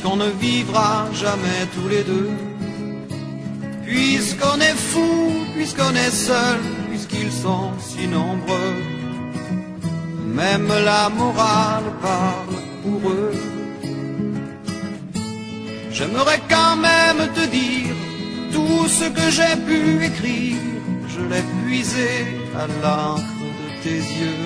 puisqu'on ne vivra jamais tous les deux, puisqu'on est fou, puisqu'on est seul, puisqu'ils sont si nombreux, même la morale parle pour eux. J'aimerais quand même te dire tout ce que j'ai pu écrire, je l'ai puisé à l'encre de tes yeux.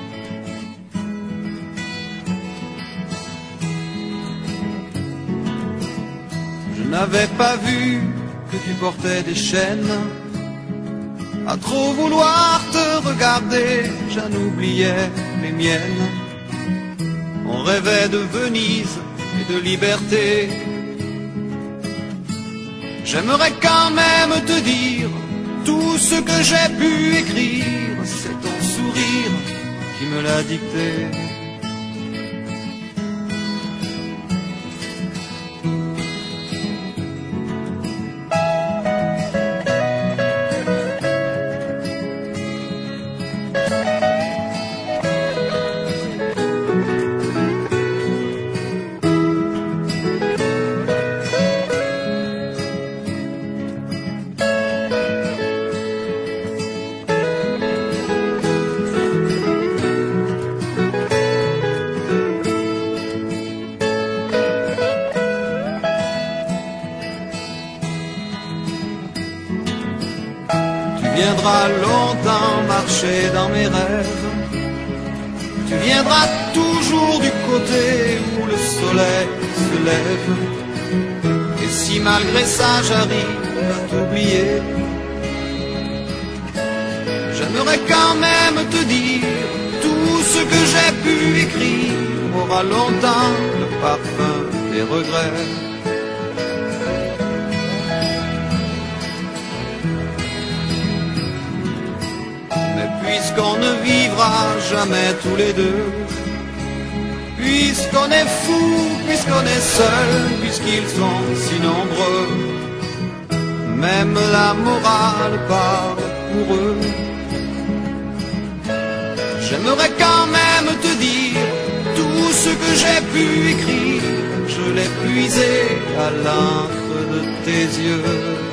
Je n'avais pas vu que tu portais des chaînes, à trop vouloir te regarder, j'en oubliais les miennes. On rêvait de Venise et de liberté. J'aimerais quand même te dire tout ce que j'ai pu écrire, c'est ton sourire qui me l'a dicté. Tu viendras longtemps marcher dans mes rêves, tu viendras toujours du côté où le soleil se lève. Et si malgré ça j'arrive à t'oublier, j'aimerais quand même te dire tout ce que j'ai pu écrire aura longtemps le parfum des regrets. Puisqu'on ne vivra jamais tous les deux, puisqu'on est fou, puisqu'on est seul, puisqu'ils sont si nombreux, même la morale parle pour eux. J'aimerais quand même te dire tout ce que j'ai pu écrire, je l'ai puisé à l'encre de tes yeux.